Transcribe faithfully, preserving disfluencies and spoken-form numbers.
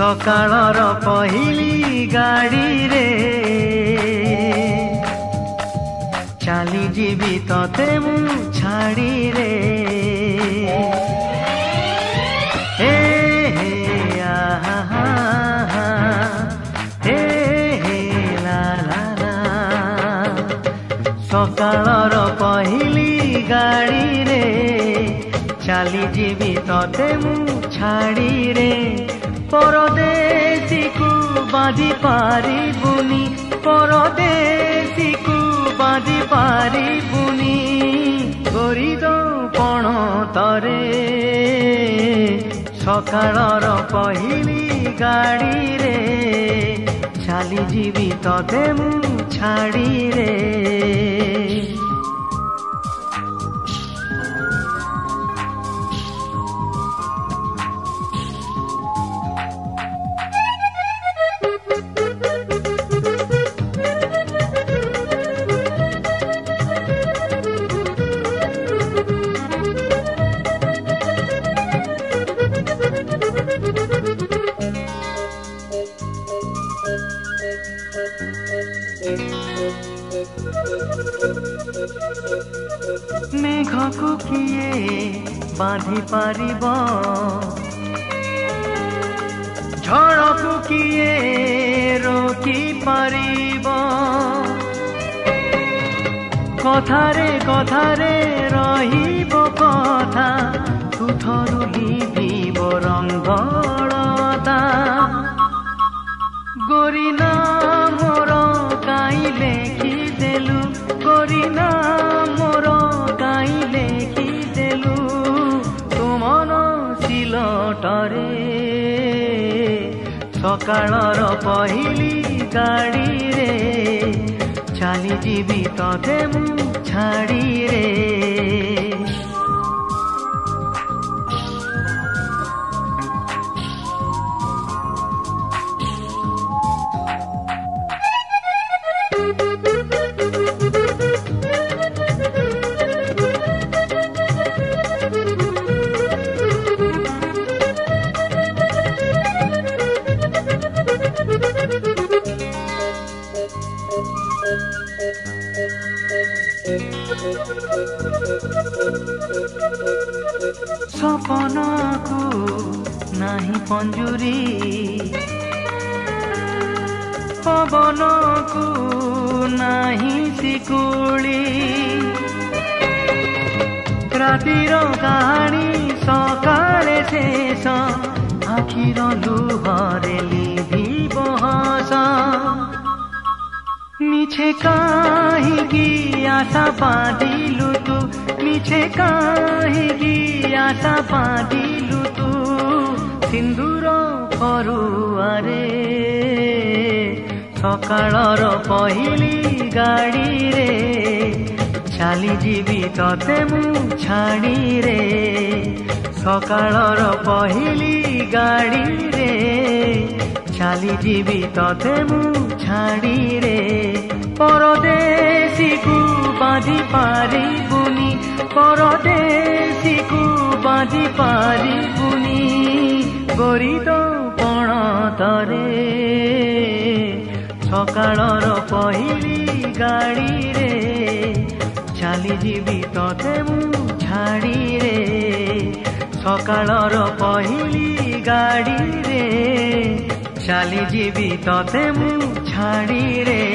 सकाळर पहिली गाड़ी रे चाली जीवी तते मु छाड़ी रे हे हे आहा हा हा हे हे ला ला ला सकाळर पहिली गाड़ी रे चाली जीवी तते मु छाड़ी रे परदेसी को बांधी पारी बुनी परदेसी को बांधी पारी बुनी गरी दो पण तरे सकाळर पहिली गाड़ी रे चाली जीवी तते मु छाड़ी रे मेघ को किए बांधी पारिब झड़ को किए रोकी पारिब कथारे कथारे रहिब कथा तुथरु लिभिब रंगलता गोरी ना मोर काई लेखि देलु गोरी ना मोर काई लेखि देलु तुमन सिलटरे सकाळर पहिली गाड़ी रे चाली जीवी तते मु छाड़ी रे सपन को नाही पंजुरी पवन को नाही सिकुली रातिर कहानी सकाळे शेष आखिर लुहरे लिभिब हस मिछे काहीकि आशा बाँधिलु तू मिछे काहीकि आशा बाँधिलु तू सिंदूर फरुआरे सकाळर पहिली गाड़ी रे चाली जीवी तते मु छाड़ी रे सकाळर पहिली गाड़ी रे चाली जीवी तते मु छाड़ी रे परदेसी को बांधी पारी बुनी परदेसी को बांधी पारी बुनी गोरी तो पण तरे सकाळर पहिली गाड़ी रे चाली जीवी तते मु छाड़ी रे सकाळर पहिली गाड़ी रे चाली जीवी तते मु छाड़ी रे।